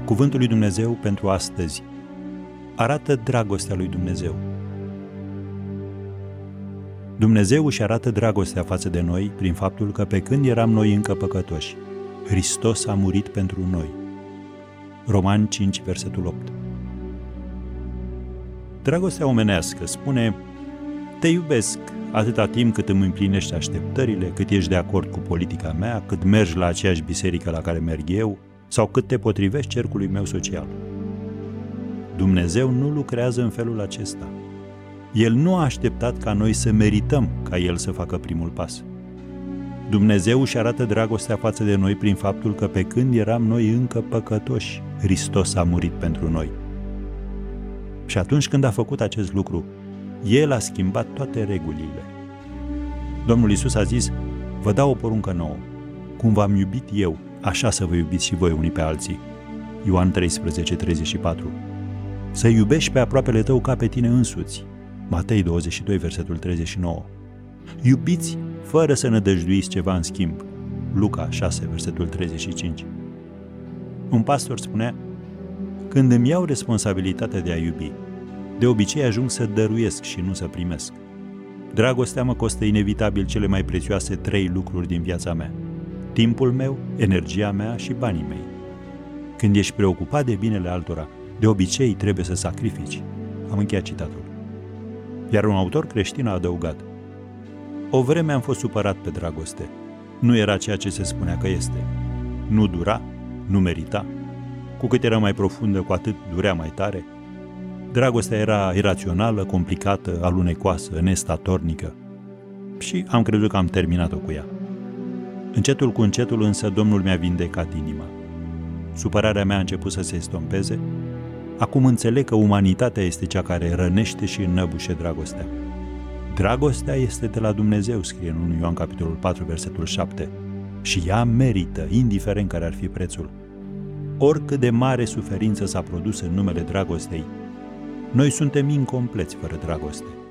Cuvântul lui Dumnezeu pentru astăzi. Arată dragostea lui Dumnezeu. Dumnezeu își arată dragostea față de noi prin faptul că pe când eram noi încă păcătoși, Hristos a murit pentru noi. Romani 5, versetul 8. Dragostea omenească spune: te iubesc atâta timp cât îmi împlinești așteptările, cât ești de acord cu politica mea, cât mergi la aceeași biserică la care merg eu, sau cât te potrivești cercului meu social. Dumnezeu nu lucrează în felul acesta. El nu a așteptat ca noi să merităm ca El să facă primul pas. Dumnezeu își arată dragostea față de noi prin faptul că pe când eram noi încă păcătoși, Hristos a murit pentru noi. Și atunci când a făcut acest lucru, El a schimbat toate regulile. Domnul Iisus a zis: vă dau o poruncă nouă. Cum v-am iubit eu, așa să vă iubiți și voi unii pe alții. Ioan 13, 34. Să iubești pe aproapele tău ca pe tine însuți. Matei 22, versetul 39. Iubiți fără să nădăjduiți ceva în schimb. Luca 6, versetul 35. Un pastor spunea: când îmi iau responsabilitatea de a iubi, de obicei ajung să dăruiesc și nu să primesc. Dragostea mă costă inevitabil cele mai prețioase 3 lucruri din viața mea: timpul meu, energia mea și banii mei. Când ești preocupat de binele altora, de obicei trebuie să sacrifici. Am încheiat citatul. Iar un autor creștin a adăugat: o vreme am fost supărat pe dragoste. Nu era ceea ce se spunea că este. Nu dura, nu merita. Cu cât era mai profundă, cu atât durea mai tare. Dragostea era irațională, complicată, alunecoasă, nestatornică. Și am crezut că am terminat-o cu ea. Încetul cu încetul însă Domnul mi-a vindecat inima. Supărarea mea a început să se estompeze. Acum înțeleg că umanitatea este cea care rănește și înnăbușe dragostea. Dragostea este de la Dumnezeu, scrie în 1 Ioan capitolul 4, versetul 7. Și ea merită, indiferent care ar fi prețul. Oricât de mare suferință s-a produs în numele dragostei, noi suntem incompleți fără dragoste.